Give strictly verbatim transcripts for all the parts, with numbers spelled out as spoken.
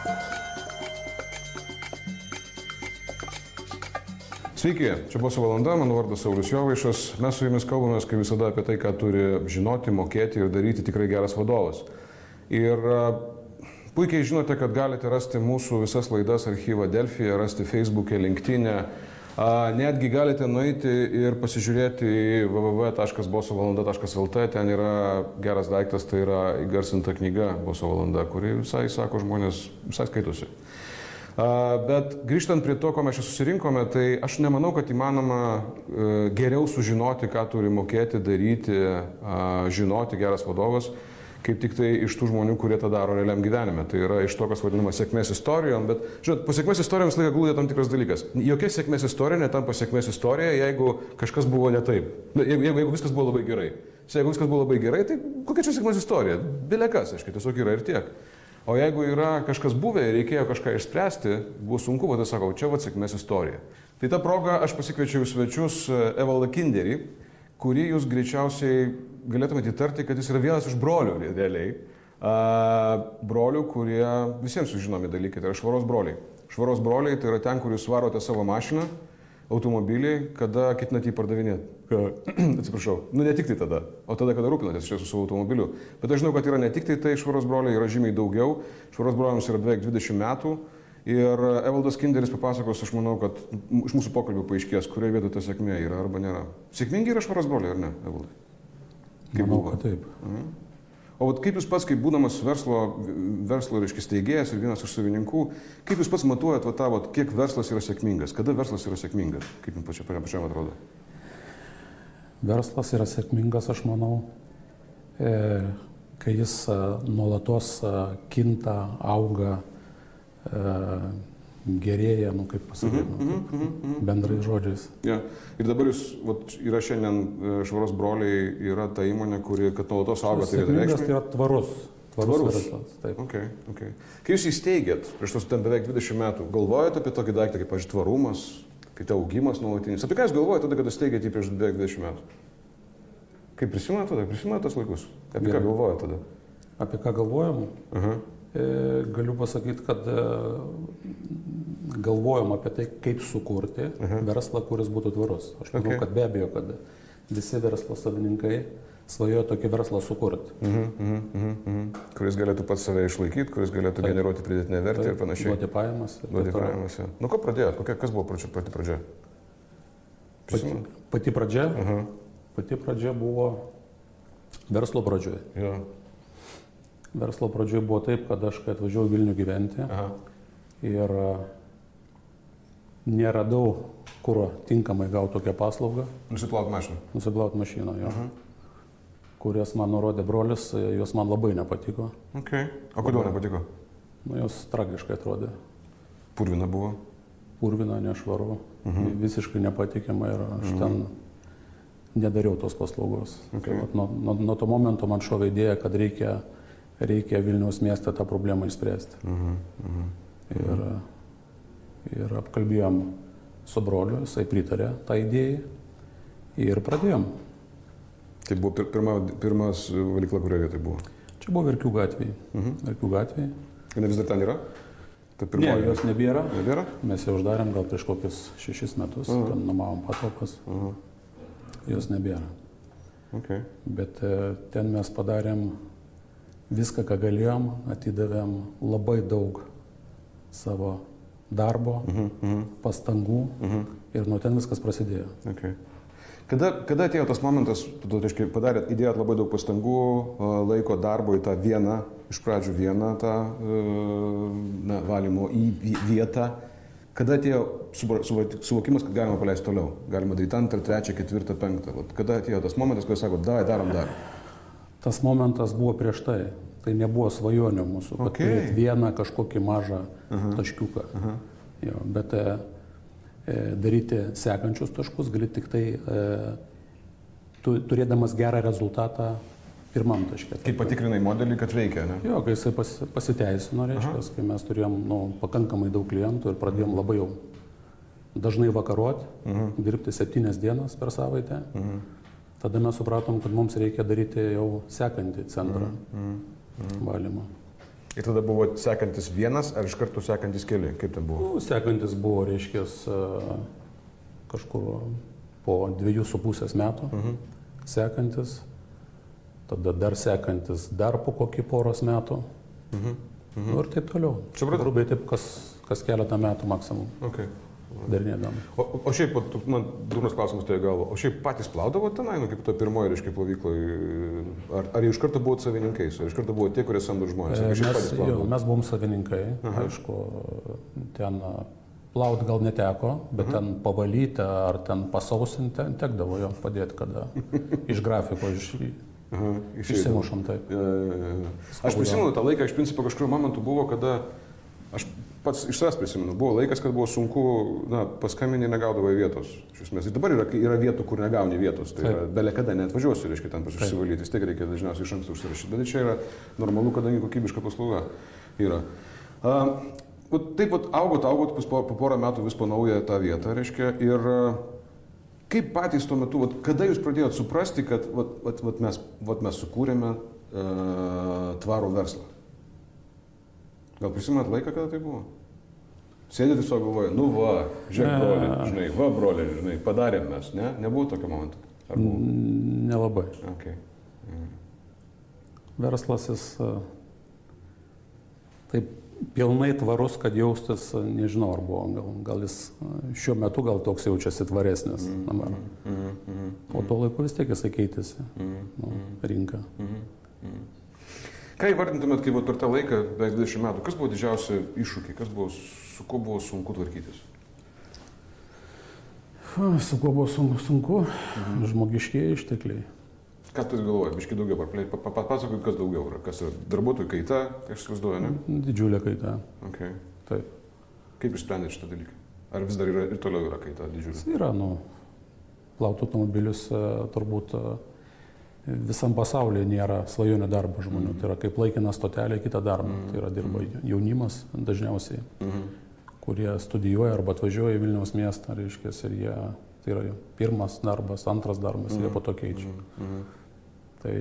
Sveiki, čia Boso valanda, mano vardas Saulius Jovaišas. Mes su jumis kalbamės, kaip visada, apie tai, ką turi žinoti, mokėti ir daryti tikrai geras vadovas. Ir puikiai žinote, kad galite rasti mūsų visas laidas archyvą Delfyje, rasti Facebook'e, LinkedIn'e. Netgi galite nueiti ir pasižiūrėti į w w w taškas boso valanda taškas l t. Ten yra geras daiktas, tai yra įgarsinta knyga Boso valanda, kuri visai, sako žmonės, visai skaitosi. Bet grįžtant prie to, ko mes čia susirinkome, tai aš nemanau, kad įmanoma geriau sužinoti, ką turi mokėti, daryti, žinoti geras vadovas, kaip tik tai iš tų žmonių, kurie tą daro realiam gyvenime. Tai yra iš to, kas vadinama sėkmės istorijom, bet, žinot, po sėkmės istorijom visą laiką glūdė tam tikras dalykas. Jokia sėkmės istorija netampa sėkmės istorija, jeigu kažkas buvo ne taip. Jeigu, jeigu, jeigu viskas buvo labai gerai. Jeigu viskas buvo labai gerai, tai kokia čia sėkmės istorija? Bilekas, aiškiai, tiesiog yra ir tiek. O jeigu yra kažkas buvę ir reikėjo kažką išspręsti, buvo sunku, bet aš sakau, čia va sėkmės istorija. Tai tą progą aš pasikviečiau svečius Evaldą Kinderį, kurį jūs greičiausiai galėtumėte įtarti, kad jis yra vienas iš brolių, realiai. Brolių, kurie visiems žinomi dalykai, tai yra švaros broliai. Švaros broliai tai yra ten, kur jūs varote savo mašiną, automobilį, kada ketinate jį pardavinėti. Atsiprašau, nu ne tik tai tada, o tada, kada rūpinatės čia su savo automobiliu. Bet aš žinau, kad yra ne tik tai tai švaros broliai, yra žymiai daugiau. Švaros broliams yra beveik dvidešimt metų. Ir Evaldas Kinderis papasakos, aš manau, kad iš mūsų pokalbių paaiškės, kurioje vietoje ta sėkmė yra arba nėra. Sėkmingi yra švaros broliai, ar ne, Evaldai? Kaip manau, kad taip. Aha. O vat kaip jūs pats, kaip būdamas verslo, verslo reiškia, steigėjas ir vienas iš savininkų, kaip jūs pats matuojat, va, tą, va, kiek verslas yra sėkmingas? Kada verslas yra sėkmingas? Kaip jums pačiam, pačiam atrodo? Verslas yra sėkmingas, aš manau, e, kai jis a, nuolatos a, kinta, auga, e, gerėja, nu kaip pasakyti, mm -hmm, nu, mm -hmm. bendrais žodžiais. Ja. Ir dabar jūs, vat, yra šiandien švaros broliai, yra ta įmonė, kuri, kad nuolatos auga, tai yra reikšmė. Tai yra tvarus. Tvarus, tvarus. verslas. Taip. Okay, okay. Kai jūs įsteigėt, prieš tos ten beveik dvidešimt metų, galvojate apie tokį daiktą, kaip, pavyzdžiui, tvarumas, kaip augimas nuolatinis? Apie ką jūs galvojate tada, kada steigėte jį prieš beveik dvidešimt metų? Kaip prisimenate tada? Prisimenate tos laikus? Apie ja. ką galvojate tada? Apie ką galvojam? Aha. E, galiu pasakyti, kad e, galvojom apie tai, kaip sukurti Aha. verslą, kuris būtų tvarus. Aš manau, okay. kad be abejo, kad visi verslo savininkai svajoja tokį verslą sukurti. Uh -huh, uh -huh, uh -huh. Kuris galėtų pats save išlaikyti, kuris galėtų Taip. generuoti pridėtinę vertę Taip. ir panašiai. Duoti pajamas. Duoti pajamas, ja. Nu, ko pradėjot? Kokia, kas buvo pradžia, pati pradžia? Pati, pati pradžia? Aha. Pati pradžia buvo verslo pradžioje. Ja. Verslo pradžioje buvo taip, kad aš, kai atvažiavau į Vilnių gyventi Aha. ir neradau, kur tinkamai gauti tokią paslaugą. Nusiplaut mašiną. Nusiplaut mašiną, jo. Aha. Kurias man nurodė brolis, jos man labai nepatiko. Okay. O kodėl nepatiko? Nu, jos tragiškai atrodė. Purvina buvo? Purvina, nešvaru, uh-huh. visiškai nepatikima ir aš uh-huh. ten nedariau tos paslaugos. Okay. Tai, nuo, nuo, nuo to momento man šovė idėja, kad reikia, reikia Vilniaus mieste tą problemą išspręsti. Uh-huh. Uh-huh. Ir, ir apkalbėjom su broliu, jisai pritarė tą idėją ir pradėjom. Tai buvo pir, pirma, pirmas valykla, kurioje vietoje buvo? Čia buvo Verkių gatvėje. Uh-huh. Verkių gatvėje. Ir vis dar ten yra? Ne, jos nebėra. Nebėra? Mes jau uždarėm gal prieš kokius šešis metus, uh-huh. ten numavom patalpas. Uh-huh. Jos nebėra. Okay. Bet ten mes padarėm viską, ką galėjom, atidavėm labai daug savo darbo, uh-huh, uh-huh. pastangų uh-huh. ir nuo ten viskas prasidėjo. Okay. Kada, kada atėjo tas momentas, tu padarėt, įdėjot labai daug pastangų, laiko darbo į tą vieną, iš pradžių vieną tą na, valymo į vietą. Kada atėjo suvokimas, kad galima paleisti toliau? Galima daryti antrą, trečią, ketvirtą, penktą. Kada atėjo tas momentas, kai sako, davai, darom dar? Tas momentas buvo prieš tai. Tai nebuvo svajonių mūsų, kad okay. turėti vieną kažkokį mažą Aha. taškiuką. Aha. Jo, bet e, e, daryti sekančius taškus gali tik tai e, tu, turėdamas gerą rezultatą pirmam taške. Kaip patikrinai modelį, kad veikia, ne? Jo, kai jisai pas, pasiteisino, reiškia, kai mes turėjom nu, pakankamai daug klientų ir pradėjom labai jau dažnai vakaruoti, uh-huh. dirbti septynias dienas per savaitę. Uh-huh. Tada mes supratom, kad mums reikia daryti jau sekantį centrą uh-huh. Uh-huh. valymą. Ir tada buvo sekantis vienas, ar iš karto sekantis keli? Kaip ten buvo? Nu, sekantis buvo, reiškia, kažkur po dviejų su pusės metų. Mhm. Sekantis. Tada dar sekantis dar po kokį poros metų. Mhm. Mhm. Nu, ir taip toliau. Grubiai taip, kas, kas keletą metų maksimum. Okay. Darinėdam. O, o šiaip, man durnas klausimas tai galvo, o šiaip patys plaudavo tenai, nu kaip to pirmoji, reiškia, plovykloje, ar, ar iš karto buvot savininkais, ar iš karto buvo tie, kurie samdo žmonės? E, mes, jo, mes buvom savininkai, aha. Aišku, ten plaut gal neteko, bet aha. Ten pavalyti ar ten pasausinti, ten tekdavo jo padėti, kada iš grafiko iš... Aha, išsimušam taip. Ja, ja, ja. Aš prisimenu tą laiką, iš principo kažkuriuo momentu buvo, kada aš pats iš savęs prisimenu, buvo laikas, kad buvo sunku, na, paskambinti negaudavai vietos. Iš esmės, ir dabar yra, yra vietų, kur negauni vietos, tai yra, belė kada neatvažiuosiu, reiškia, ten pasivalyti, vis tiek reikia dažniausiai iš anksto užsirašyti, bet čia yra normalu, kadangi kokybiška paslauga yra. Uh, taip pat augot, augot, po, po porą metų vis po naują tą vietą, reiškia, ir uh, kaip patys tuo metu, vat, kada jūs pradėjot suprasti, kad vat, vat, vat mes, vat mes sukūrėme uh, tvarų verslą? Gal prisimenat laiką, kada tai buvo? Sėdėt tiesiog galvoja, nu va, žiūrėk brolį, žinai, va brolį, žinai, padarėm mes, ne? Nebuvo tokio momento? Ar buvo? Nelabai. Okay. Mm. Verslas jis taip pilnai tvarus, kad jaustis, nežinau, ar buvo, gal, gal jis šiuo metu gal toks jaučiasi tvaresnis mm, dabar. Mm, mm, mm, o tuo laiku vis tiek jisai keitėsi, mm, nu, rinka. Mm, mm. Ką įvardintumėt, kai per tą laiką, beveik dvidešimt metų, kas buvo didžiausi iššūkiai, kas buvo, su kuo buvo sunku tvarkytis? Su kuo buvo sunku? sunku? Mhm. Žmogiškieji ištekliai. Ką tu galvoji, biškai daugiau, papasakok, kas daugiau yra, kas yra darbuotojų kaita, aš įsivaizduoju, ne? Didžiulė kaita. Okay. Taip. Kaip išsprendėt šitą dalyką? Ar vis dar yra ir toliau yra kaita didžiulė? Yra, nu, plauti automobilius turbūt visam pasaulyje nėra svajonių darbo žmonių. Mm. Tai yra kaip laikina stotelė kitą darbą. Mm. Tai yra dirba jaunimas dažniausiai, mm. kurie studijuoja arba atvažiuoja į Vilniaus miestą, reiškia, ir jie, tai yra pirmas darbas, antras darbas, mm. ir jie po to keičia. Mm. Tai...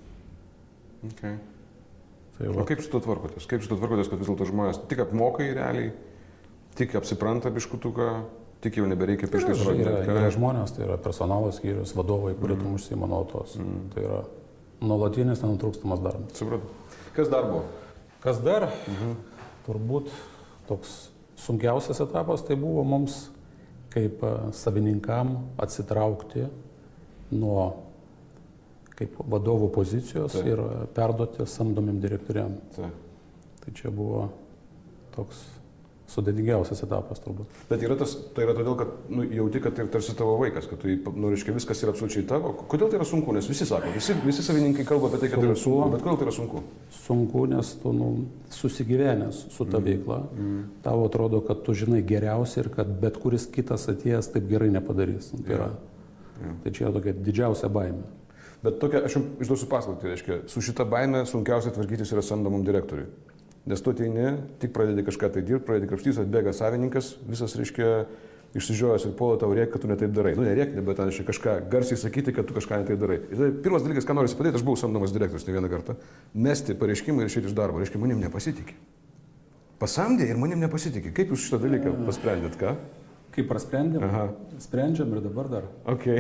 Okay. tai o kaip su to tvarkotės? Kaip su to tvarkotės, kad vis dėlto žmonės tik apmokai realiai, tik apsipranta biškutuką, tik jau nebereikia pirštais rodyti? Yra, yra, yra žmonės, tai yra personalas skyrius, vadovai, kurie mm. tam užsiima nuolatos. Mm. Tai yra nuolatinis, nenutrūkstamas darbas. Supratau. Kas dar buvo? Kas dar? Mhm. Turbūt toks sunkiausias etapas tai buvo mums kaip savininkam atsitraukti nuo kaip vadovų pozicijos Taip. Ir perduoti samdomim direktoriam. Taip. Tai čia buvo toks sudėtingiausias etapas turbūt. Bet yra tas, tai yra todėl, kad nu, jauti, kad tai tarsi tavo vaikas, kad tu, nu, reiškia, viskas yra absoliučiai tavo. Kodėl tai yra sunku? Nes visi sako, visi, visi savininkai kalba apie tai, kad sunku, tai yra sunku, bet kodėl tai yra sunku? Sunku, nes tu nu, susigyvenęs su ta mm. veikla, mm. tau atrodo, kad tu žinai geriausiai ir kad bet kuris kitas atėjęs taip gerai nepadarys. Tai, yra, yeah. Yeah. Tai čia yra tokia didžiausia baimė. Bet tokia, aš jums išduosiu paslaptį, reiškia, su šita baime sunkiausia tvarkytis yra samdomam direktoriui. Nes tu ateini, tik pradedi kažką tai dirbti, pradedi krapštys, atbėga savininkas, visas, reiškia, išsižiojęs ir puola tau rėk, kad tu netaip darai. Nu, nerėk, bet ten, reiškia, kažką garsiai sakyti, kad tu kažką netaip darai. Ir tai pirmas dalykas, ką noriu padėti, aš buvau samdomas direktorius ne vieną kartą, mesti pareiškimą ir išeiti iš darbo. Reiškia, manim nepasitikė. Pasamdė ir manim nepasitikė. Kaip jūs šitą dalyką pasprendėt, ką? Kaip prasprendėm? Aha. Sprendžiam ir dabar dar. Okay.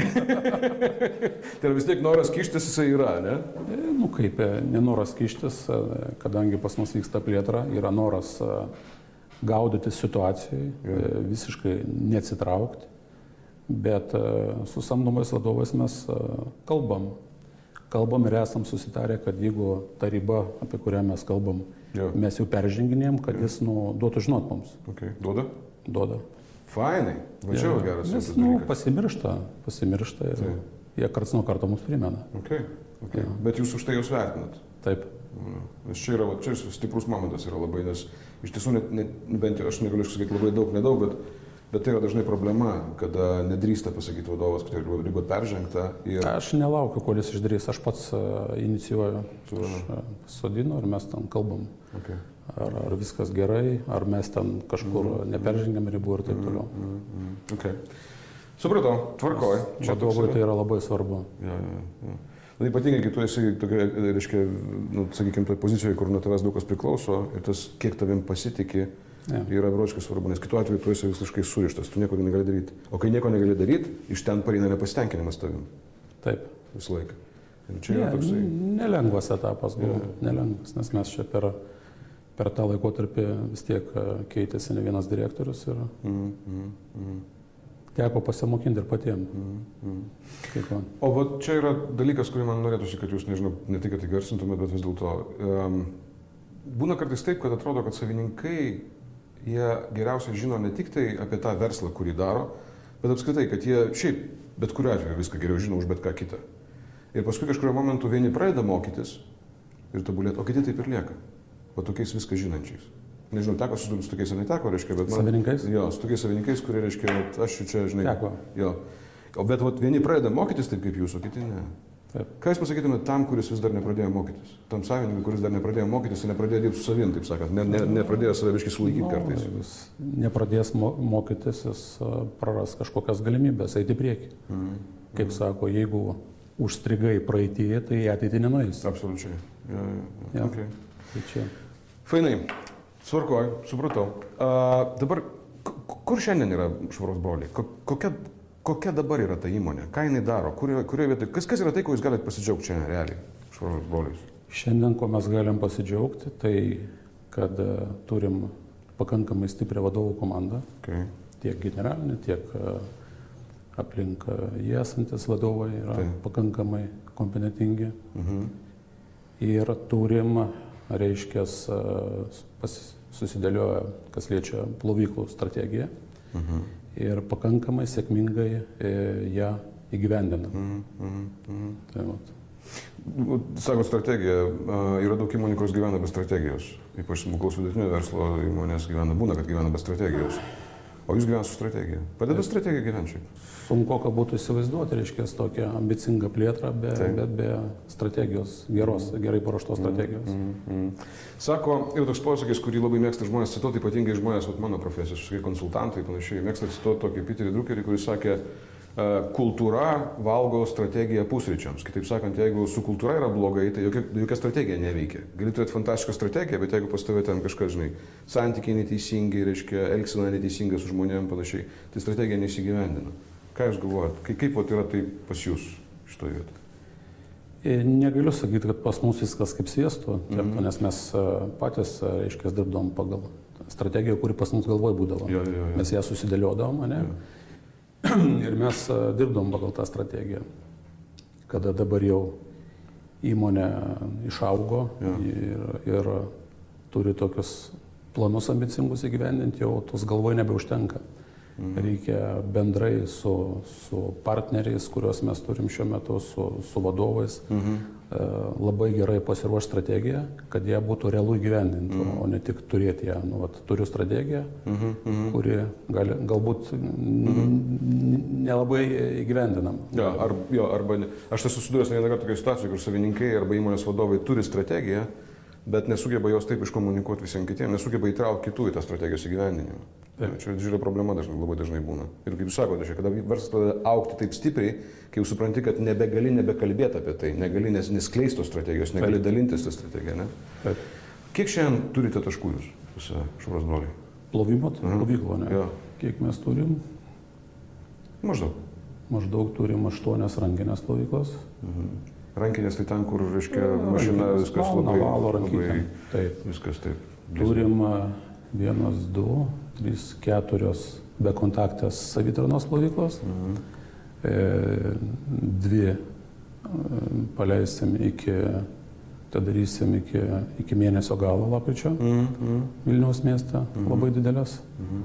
Tai vis tiek noras kištis jisai yra, ne? E, nu kaip, nenoras kištis, kadangi pas mus vyksta plėtra, yra noras gaudyti situacijai, yeah. visiškai neatsitraukti, bet su samdomais vadovais mes kalbam. Kalbam ir esam susitarę, kad jeigu ta riba, apie kurią mes kalbam, yeah. mes jau perženginėjom, kad yeah. jis nu, duotų žinot mums. Okay. Duoda? Duoda. Fainai, važiavo ja, geras. Nes, nu, pasimiršta, pasimiršta ir tai. Jie karts nuo karto mums primena. Okay, okay. Ja. Bet jūs už tai jūs vertinat? Taip. Nes čia yra, čia stiprus momentas yra labai, nes iš tiesų, net, net, bent jau aš negaliu sakyti labai daug, nedaug, bet, bet tai yra dažnai problema, kada nedrįsta pasakyti vadovas, kad riba peržengta. Ir... Aš nelaukiu, kol jis išdrįs, aš pats uh, inicijuoju, aš sodinu ir mes tam kalbam. Okay. Ar, ar viskas gerai, ar mes ten kažkur mm. neperžengiam ribų ir taip toliau. Mm, mm, okay. Supratau, tvarkoj. Vadovui tai yra labai svarbu. Ja, ja, ja. Na, ypatingai, kai tu esi, tokia, reiškia, nu, sakykime, toje pozicijoje, kur nuo tavęs daug kas priklauso ir tas, kiek tavim pasitikė, ja. Yra beprotiškai svarbu, nes kitu atveju tu esi visiškai surištas, tu nieko negali daryti. O kai nieko negali daryti, iš ten pareina nepasitenkinimas tavim. Taip. Visą laiką. Ir čia ja, yra toksai... Nelengvas etapas buvo, ja. Nelengvas, nes mes čia per, per tą laikotarpį vis tiek keitėsi ne vienas direktorius ir mm, mm, mm. teko pasimokinti ir patiems. Mm, mm. Kaip man. O va, čia yra dalykas, kurį man norėtųsi, kad jūs, nežinau, ne tik, kad įgarsintumėt, bet vis dėlto. Um, būna kartais taip, kad atrodo, kad savininkai jie geriausiai žino ne tik tai apie tą verslą, kurį daro, bet apskritai, kad jie šiaip bet kuriuo atveju viską geriau žino už bet ką kitą. Ir paskui kažkurio momentu vieni pradeda mokytis ir tobulėti, o kiti taip ir lieka. O tokiais viską žinančiais. Nežinau, teko susidurti su tokiais ar neteko, reiškia, bet man... Savininkais? Jo, su tokiais savininkais, kurie reiškia, aš čia, žinai... Teko. Jo. O bet vat, vieni pradeda mokytis taip kaip jūs, o kiti ne. Taip. Ką jūs pasakytumėte tam, kuris vis dar nepradėjo mokytis? Tam savininkui, kuris dar nepradėjo mokytis ir nepradėjo dirbti su savim, taip sakant, ne, ne, nepradėjo save biškai sulaikyti no, kartais. Jis nepradės mo mokytis, jis praras kažkokias galimybės eiti į priekį. Mm. Kaip mm. sako, jeigu užstrigai praeityje, tai į ateitį nenueis. Absoliučiai. Ja, ja, ja. Ja. Okay. Tai čia. Fainai, svarkoj, supratau. Uh, dabar, kur šiandien yra Švaros broliai? Kokia... Kokia dabar yra ta įmonė? Ką jinai daro? Kurioje kurio vietoje? Kas, kas yra tai, ko jūs galite pasidžiaugti čia realiai, Švaros broliais? Šiandien, ko mes galim pasidžiaugti, tai kad uh, turim pakankamai stiprią vadovų komandą. Okay. Tiek generalinį, tiek uh, aplink uh, jie esantis vadovai yra tai. Pakankamai kompetentingi. Uh-huh. Ir turim, reiškias, uh, pas, susidėlioja, kas liečia plovyklų strategiją. Uh-huh. Ir pakankamai sėkmingai e, ją įgyvendina. Mm, mm, mm. Tai vat. Sako strategija, yra daug įmonių, kurios gyvena be strategijos. Ypač smulkaus vidutinio verslo įmonės gyvena, būna, kad gyvena be strategijos. O jūs gyvenate su strategija. Padeda strategija gyventi šiaip? Sunku, kad būtų įsivaizduoti, reiškia, tokią ambicingą plėtrą, be, bet be strategijos, geros, gerai paruoštos strategijos. Mm, mm, mm. Sako, ir toks posakis, kurį labai mėgsta žmonės cituoti, ypatingai žmonės, vat mano profesijos, konsultantai, panašiai, mėgsta cituoti tokį Peterį Druckerį, kuris sakė, kultūra valgo strategiją pusryčiams. Kitaip sakant, jeigu su kultūra yra blogai, tai jokia, jokia strategija neveikia. Gali turėti fantastišką strategiją, bet jeigu pas tave ten kažkas, žinai, santykiai neteisingi, reiškia, elgsena neteisinga su žmonėm panašiai, tai strategija nesigyvendina. Ką jūs galvojat? Kaip, kaip vat yra tai pas jūs šitoje vietoje? Negaliu sakyti, kad pas mus viskas kaip sviesto, mm-hmm. nes mes patys, reiškia, dirbdom pagal strategiją, kuri pas mus galvoj būdavo. Jo, jo, jo. Mes ją susidėliodom, ne? Jo. Ir mes dirbdom pagal tą strategiją, kada dabar jau įmonė išaugo ja. ir, ir turi tokius planus ambicingus įgyvendinti, jau tos galvoj nebeužtenka. Mhm. Reikia bendrai su, su partneriais, kuriuos mes turim šiuo metu, su, su vadovais, mhm. labai gerai pasiruošti strategiją, kad ją būtų realu įgyvendinti, mhm. o ne tik turėti ją. Nu, vat, turiu strategiją, mhm. kuri gali, galbūt mhm. nelabai įgyvendinama. Ja, ar, jo, arba ne. Aš esu susidūręs ne vieną kartą tokioje situacijoje, kur savininkai arba įmonės vadovai turi strategiją, bet nesugeba jos taip iškomunikuoti visiems kitiems, nesugeba įtraukti kitų į tą strategijos įgyvendinimą. Ja, čia didžiulė problema dažnai, labai dažnai būna. Ir kaip jūs sakote, kada verslas pradeda augti taip stipriai, kai jau supranti, kad nebegali nebekalbėti apie tai, negali nes, neskleisti tos strategijos, negali Taip. dalintis tą strategiją, ne? Taip. Kiek šiandien turite taškų jūs, Švaros broliai? Plovimo plovyklą, ne? Ja. Kiek mes turim? Maždaug. Maždaug turim aštuonias rankinės plovyklas. Mhm. Rankinės tai ten, kur, reiškia, ja, mašina, viskas valna, labai... Valo rankinė. Taip. Viskas taip. Turim vienas, du, trys, keturios bekontaktės savitarnos plovyklos. Mhm. E, dvi e, paleisim iki, tai darysim iki, iki mėnesio galo lapkričio. Mhm. Vilniaus mieste, mhm. labai didelės. Mhm.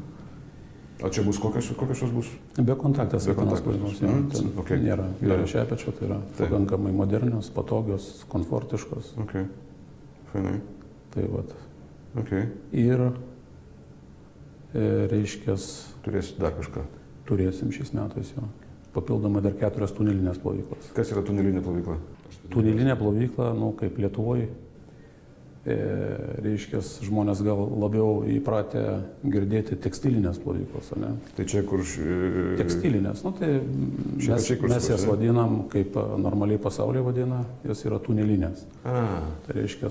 O čia bus kokios, kokios jos bus? Bekontaktės savitarnos plovyklos. Ja, mm. okay. Nėra gėlio šepečio, tai yra Taip. pakankamai modernios, patogios, komfortiškos. Okay. Fainai. Tai vat. Okay. Ir reiškias... Turėsit dar kažką? Turėsim šiais metais jo. Papildomai dar keturios tunelinės plovyklos. Kas yra tunelinė plovykla? Tunelinė plovykla, nu, kaip Lietuvoje, e, reiškia, žmonės gal labiau įpratę girdėti tekstilinės plovyklos, ne? Tai čia kur... Š... Tekstilinės, nu tai mes, čia, mes jas vadinam, kaip normaliai pasaulyje vadina, jos yra tunelinės. A. Tai reiškia,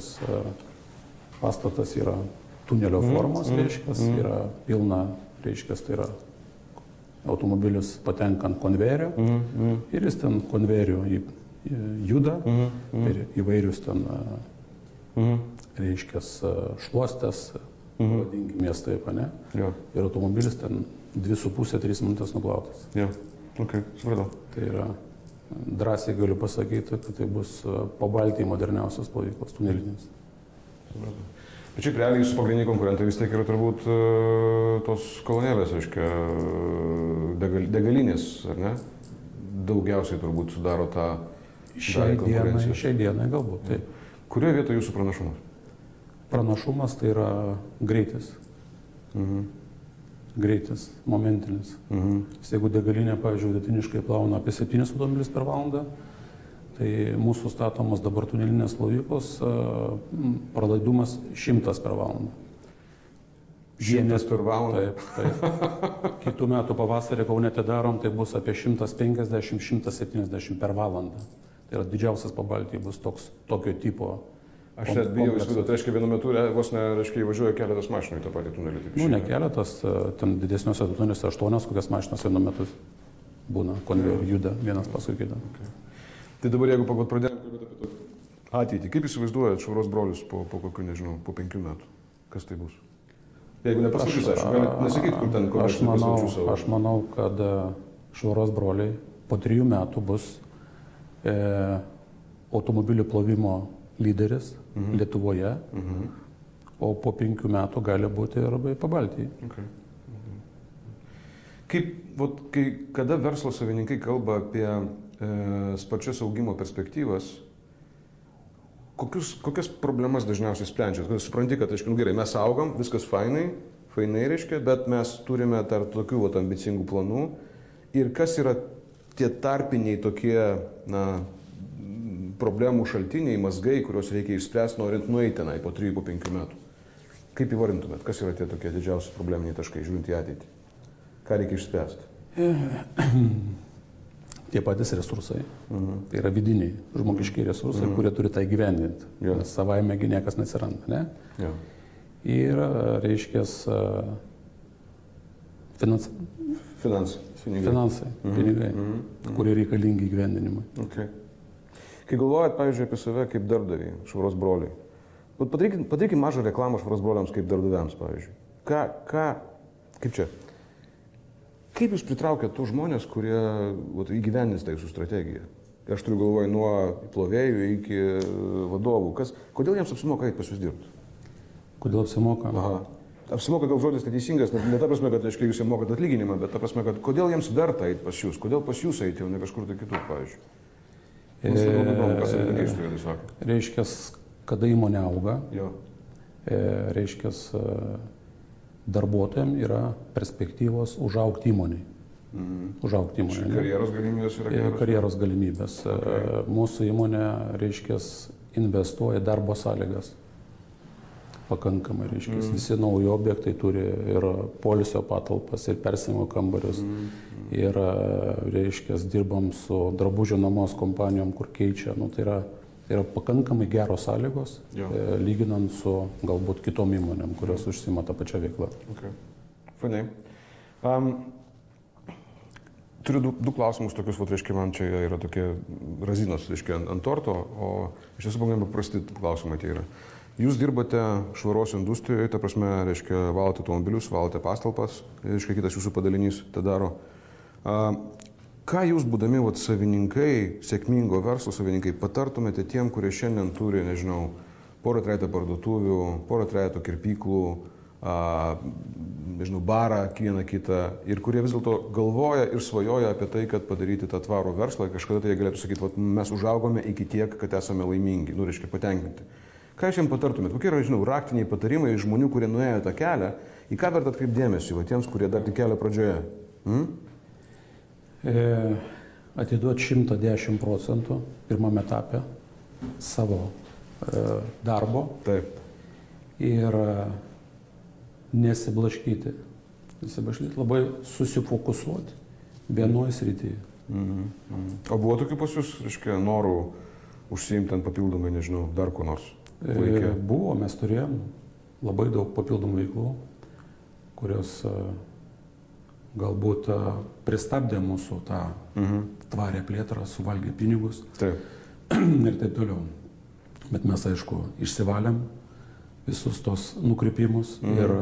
pastatas yra tunelio formos, mm, reiškia, mm. yra pilna, reiškia, tai yra automobilis patenka ant konvejerio mm, mm. ir jis ten konvejeriu juda mm, mm. ir įvairius ten, mm. reiškia, šluostės, mm. vadinkime jas taip, ne? Ja. Ir automobilis ten dvi su pusė, trys minutės nuplautas. Ja. Okay. Supratau. Tai yra, drąsiai galiu pasakyti, kad tai bus Pabaltijai moderniausios plovyklos, tunelinės. Supratau. Bet šiaip realiai jūsų pagrindiniai konkurentai vis tiek yra turbūt uh, tos kolonėlės, aiškia, degal, degalinės, ar ne? Daugiausiai turbūt sudaro tą šiai dienai, šiai dienai galbūt. Tai. Kurioje vietoje jūsų pranašumas? Pranašumas tai yra greitis. Mhm. Greitis, momentinis. Mhm. Jeigu degalinė, pavyzdžiui, vidutiniškai plauna apie septynis automobilius per valandą, tai mūsų statomos dabar tunelinės plovyklos pralaidumas šimtas per valandą. Šimtas per valandą? Taip, taip. Kitų metų pavasarį Kaune atidarom, tai bus apie šimtas penkiasdešimt - šimtas septyniasdešimt per valandą. Tai yra didžiausias Pabaltijai bus toks, tokio tipo. Aš net bijau įsivaizduoti, tai reiškia vienu metu vos ne, reiškia, įvažiuoja keletas mašinų į tą patį tunelį. Nu, ne keletas, ten didesniuose tuneliuose aštuonios, kokias mašinas vienu metu būna, konvejeriai juda vienas paskui kitą. Okay. Tai dabar jeigu pradėjome kalbėti apie ateitį, kaip įsivaizduojat Švaros brolius po, po kokių, nežinau, po penkių metų? Kas tai bus? Jeigu nepasakys, aš galiu nesakyti, kur ten kokius nepasakčių savo. Aš manau, kad Švaros broliai po trijų metų bus e, automobilių plovimo lyderis mhm. Lietuvoje, mhm. o po penkių metų gali būti ir Pabaltijai. Okay. Mhm. Kaip, vat, kai, kada verslo savininkai kalba apie sparčias augimo perspektyvas, kokius, kokias problemas dažniausiai sprendžiat? Kad supranti, kad, aišku, gerai, mes augam, viskas fainai, fainai reiškia, bet mes turime dar tokių vat, ambicingų planų. Ir kas yra tie tarpiniai tokie, na, problemų šaltiniai, mazgai, kuriuos reikia išspręsti, norint nueiti tenai po trijų, po penkių metų? Kaip įvardintumėt, kas yra tie tokie didžiausi probleminiai taškai, žiūrint į ateitį? Ką reikia išspręsti? Tie patys resursai, mhm. tai yra vidiniai, žmogiškiai resursai, mhm. kurie turi tai gyvendinti, ja. Nes savaime niekas neatsiranda, ne? Ja. Ir, reiškia, finans... finansai, pinigai, finansai, mhm. pinigai mhm. kurie reikalingi gyvendinimui. Okay. Kai galvojat, pavyzdžiui, apie save kaip darbdavį, Švaros broliai, padarykime padarykim mažą reklamą Švaros broliams kaip darbdaviams, pavyzdžiui. Ką, ką, kaip čia? Kaip jūs pritraukėt tų žmonės, kurie vat, įgyvendins tą jūsų strategiją? Aš turiu galvoje nuo plovėjų iki vadovų. Kas, kodėl jiems apsimoka eiti pas jūs dirbti? Kodėl apsimoka? Aha. Apsimoka gal žodis neteisingas, ne, ne ta prasme, kad aiškiai jūs jiems mokat atlyginimą, bet ta prasme, kad kodėl jiems verta eiti pas jūs? Kodėl pas jūs eiti, o ne kažkur tai kitur, pavyzdžiui? E, kas savininkai iš turėtų sako? Reiškia, kada įmonė auga, jo. e, reiškia, darbuotojams yra perspektyvos užaugti įmoniai. Mhm. Užaugti įmonė. Karjeros galimybės yra geros? Karjeros galimybės. Okay. Mūsų įmonė, reiškia, investuoja darbo sąlygas. Pakankamai, reiškia. Mhm. Visi nauji objektai turi ir poilsio patalpas, ir persimo kambarius. Mhm. Ir, reiškia, dirbam su drabužio nuomos kompanijom, kur keičia. Nu, tai yra Tai yra pakankamai geros sąlygos, e, lyginant su galbūt kitom įmonėm, kurios užsima tą pačią veiklą. Okay. Faniai. Um, turiu du, du klausimus tokius, va, reiškia, man čia yra tokie razinos, reiškia, ant, ant torto, o iš tiesų pagrindiniai paprasti klausimai tai yra. Jūs dirbate švaros industrijoje, ta prasme, reiškia, valote automobilius, valote pastalpas, reiškia, kitas jūsų padalinys tą daro. Uh, Ką jūs, būdami vat, savininkai, sėkmingo verslo savininkai, patartumėte tiem, kurie šiandien turi, nežinau, porą trejetą parduotuvių, porą trejetą kirpyklų, a, nežinau, barą, vieną kitą, ir kurie vis dėlto galvoja ir svajoja apie tai, kad padaryti tą tvarų verslą, kažkada tai jie galėtų sakyti, vat, mes užaugome iki tiek, kad esame laimingi, nu, reiškia, patenkinti. Ką jūs jiems patartumėte? Kokie yra, žinau, raktiniai patarimai iš žmonių, kurie nuėjo tą kelią, į ką verta atkreipdėmėsi, va, tiems, kurie dar tik kelio pradžioje? Hmm? E, atiduoti šimtą dešimt procentų pirmame etape savo e, darbo. Taip. ir nesiblaškyti. Nesiblaškyti, labai susifokusuoti vienoje srityje. Mhm. Mhm. O buvo tokių pas jūs, reiškia, norų užsiimti ant papildomai, nežinau, dar ko nors? E, buvo, mes turėjom labai daug papildomų veiklų, kurios galbūt pristabdė mūsų tą mhm. tvarę plėtrą, suvalgė pinigus. Taip. Ir taip toliau. Bet mes, aišku, išsivalėm visus tos nukrypimus mhm. ir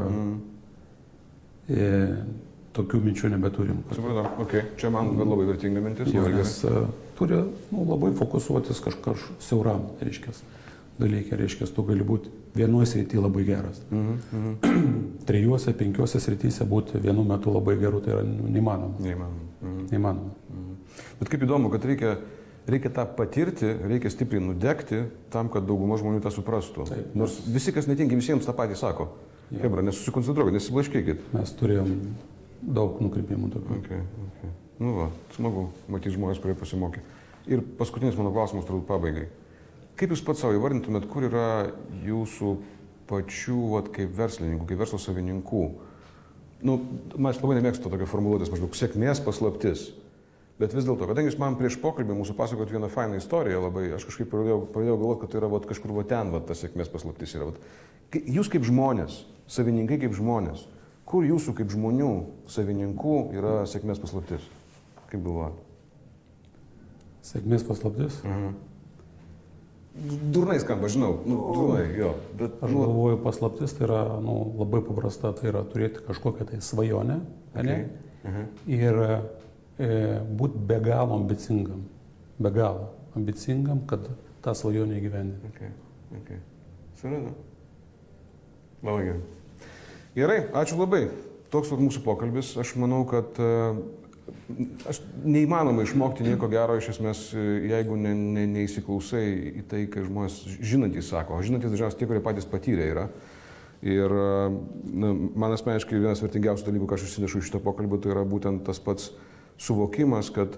e, tokių minčių nebeturim. Supratau, okay. Čia man labai vertinga mintis. Jo, nes uh, turi nu, labai fokusuotis kažkaž siauram, reiškia, dalykai, reiškia, tu gali būti vienoje srityje labai geras. Mm-hmm. Trijuose, penkiuose srityse būti vienu metu labai geru, tai yra neįmanoma. Neįmanoma. Mm-hmm. Neįmanoma. Mm-hmm. Bet kaip įdomu, kad reikia, reikia tą patirti, reikia stipriai nudegti tam, kad dauguma žmonių tą suprastų. Taip. Nors visi, kas netingi, visiems tą patį sako. Ja. Hebra, nesusikoncentruokit, nesiblaškykit. Mes turėjom daug nukrypimų tokių. Okay, okay. Nu va, smagu, matyti žmonės, kurie pasimokė. Ir paskutinis mano klausimas turbūt pabaigai. Kaip jūs pats savo įvardintumėt, kur yra jūsų pačių, vat, kaip verslininkų, kaip verslo savininkų? Nu, man aš labai nemėgstu tokio formuluotės, maždaug sėkmės paslaptis. Bet vis dėlto, kadangi jūs man prieš pokalbį mūsų pasakot vieną fainą istoriją, labai, aš kažkaip pradėjau, pradėjau galvoti, kad tai yra vat, kažkur va ten, va, ta sėkmės paslaptis yra. Vat. Jūs kaip žmonės, savininkai kaip žmonės, kur jūsų kaip žmonių savininkų yra sėkmės paslaptis? Kaip galvojate? Sėkmės paslaptis? Mhm. Durnai skamba, žinau. Nu, durnai, jo. Bet, aš nu... galvoju, paslaptis tai yra nu, labai paprasta, tai yra turėti kažkokią tai svajonę, okay. Ne? Mhm. Ir e, būti be galo ambicingam. Be galo ambicingam, kad tą svajonę įgyvendinti. Okay. Okay. Suradu. Labai gerai. Gerai, ačiū labai. Toks mūsų pokalbis. Aš manau, kad uh, aš neįmanoma išmokti nieko gero iš esmės, jeigu ne, ne, neįsiklausai į tai, kai žmonės žinantys sako. O žinantys dažniausiai tie, kurie patys patyrę yra. Ir uh, na, man asmeniškai vienas vertingiausių dalykų, ką aš išsinešu iš šito pokalbio, tai yra būtent tas pats suvokimas, kad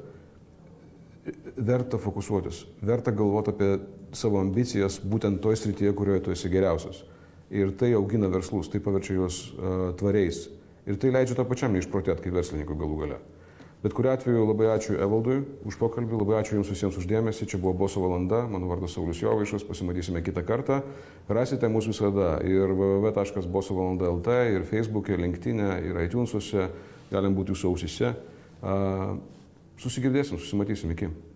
verta fokusuotis, verta galvoti apie savo ambicijas būtent toj srityje, kurioje tu esi geriausias. Ir tai augina verslus, tai paverčia juos uh, tvariais. Ir tai leidžia to pačiam neišprotėti kaip verslininkų galų gale. Bet kuriuo atveju labai ačiū Evaldui už pokalbį, labai ačiū Jums visiems už dėmesį. Čia buvo Boso valanda, mano vardas Saulius Jovaišas, pasimatysime kitą kartą. Rasite mūsų visada ir w w w taškas boso valanda taškas l t, ir Facebook'e, LinkedIn'e, ir iTunes'uose, galim būti Jūsų ausyse. Uh, susigirdėsim, susimatysim, iki.